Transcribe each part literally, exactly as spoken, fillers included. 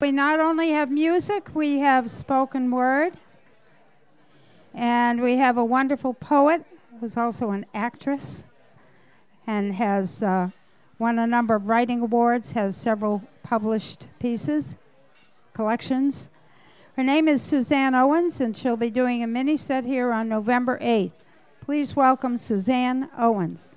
we not only have music, we have spoken word, and we have a wonderful poet who's also an actress and has uh, won a number of writing awards, has several published pieces, collections. Her name is Suzanne Owens, and she'll be doing a mini set here on November eighth. Please welcome Suzanne Owens.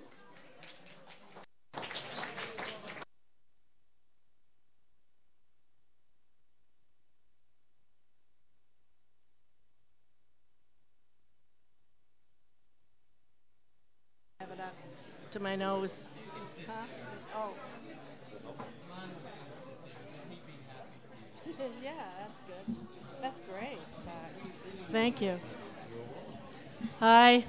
To my nose. Huh? Oh. Yeah, that's good. That's great. Thank you. Hi.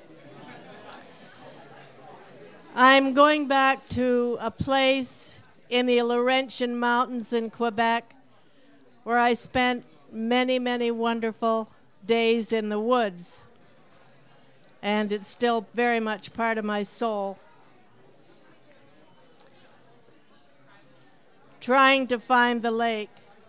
I'm going back to a place in the Laurentian Mountains in Quebec where I spent many, many wonderful days in the woods. And it's still very much part of my soul. Trying to find the lake.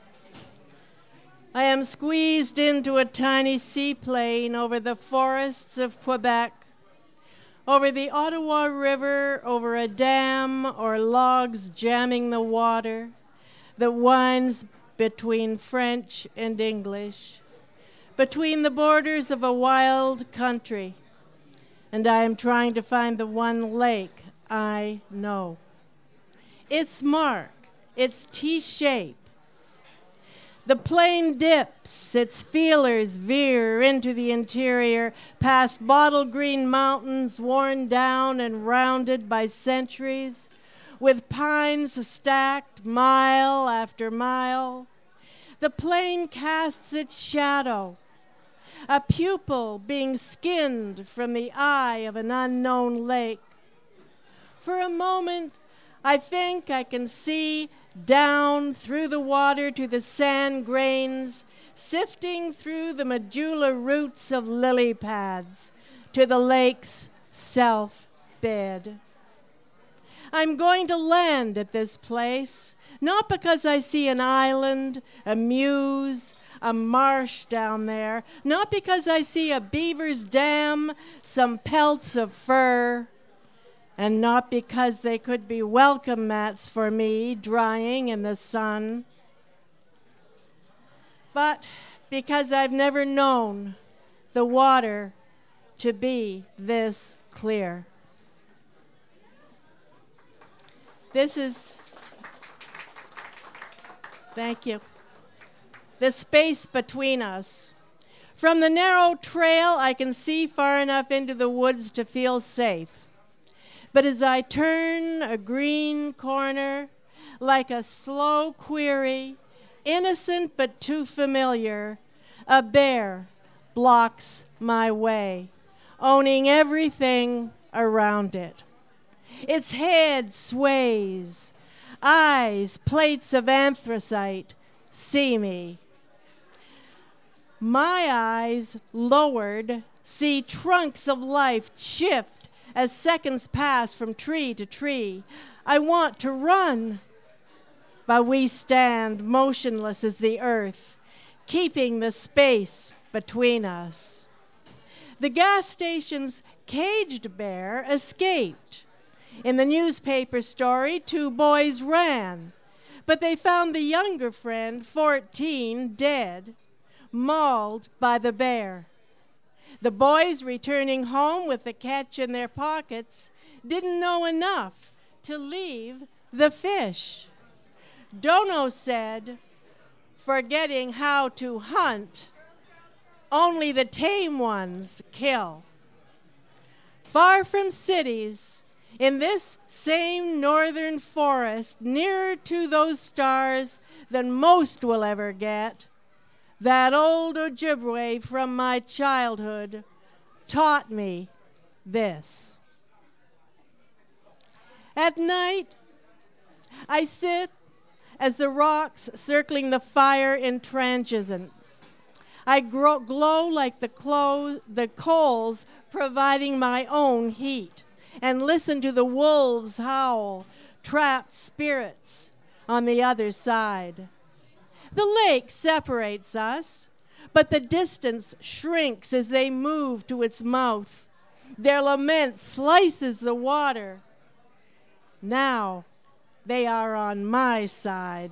I am squeezed into a tiny seaplane over the forests of Quebec, over the Ottawa River, over a dam or logs jamming the water that winds between French and English, between the borders of a wild country. And I am trying to find the one lake I know. Its mark, its T-shape. The plane dips, its feelers veer into the interior, past bottle green mountains worn down and rounded by centuries, with pines stacked mile after mile. The plane casts its shadow, a pupil being skinned from the eye of an unknown lake. For a moment, I think I can see down through the water to the sand grains, sifting through the medulla roots of lily pads to the lake's self-bed. I'm going to land at this place, not because I see an island, a mews, a marsh down there, not because I see a beaver's dam, some pelts of fur, and not because they could be welcome mats for me drying in the sun, but because I've never known the water to be this clear. This is, thank you. The space between us. From the narrow trail, I can see far enough into the woods to feel safe. But as I turn a green corner, like a slow query, innocent but too familiar, a bear blocks my way, owning everything around it. Its head sways, eyes, plates of anthracite, see me. My eyes, lowered, see trunks of life shift as seconds pass from tree to tree. I want to run, but we stand motionless as the earth, keeping the space between us. The gas station's caged bear escaped. In the newspaper story, two boys ran, but they found the younger friend, fourteen, dead, mauled by the bear. The boys returning home with the catch in their pockets didn't know enough to leave the fish. Dono said, forgetting how to hunt, only the tame ones kill. Far from cities, in this same northern forest, nearer to those stars than most will ever get, that old Ojibwe from my childhood taught me this. At night, I sit as the rocks circling the fire intransigent. I grow, glow like the, clo- the coals providing my own heat, and listen to the wolves howl, trapped spirits on the other side. The lake separates us, but the distance shrinks as they move to its mouth. Their lament slices the water. Now they are on my side.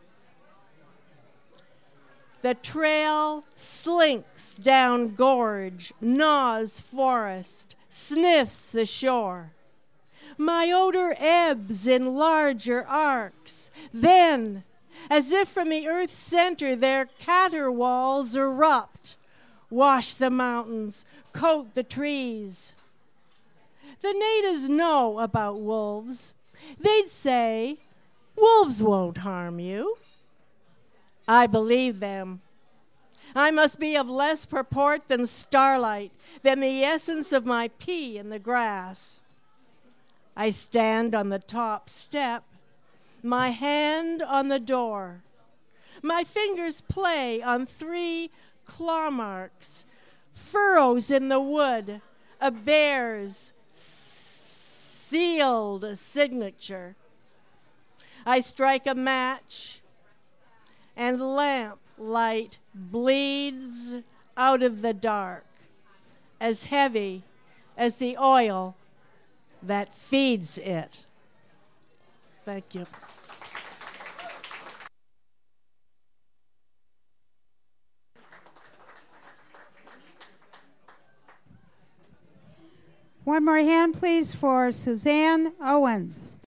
The trail slinks down gorge, gnaws forest, sniffs the shore. My odor ebbs in larger arcs. Then, as if from the earth's center, their caterwauls erupt, wash the mountains, coat the trees. The natives know about wolves. They'd say, wolves won't harm you. I believe them. I must be of less purport than starlight, than the essence of my pea in the grass. I stand on the top step, my hand on the door. My fingers play on three claw marks, furrows in the wood, a bear's sealed signature. I strike a match, and lamp light bleeds out of the dark, as heavy as the oil that feeds it. Thank you. One more hand, please, for Suzanne Owens.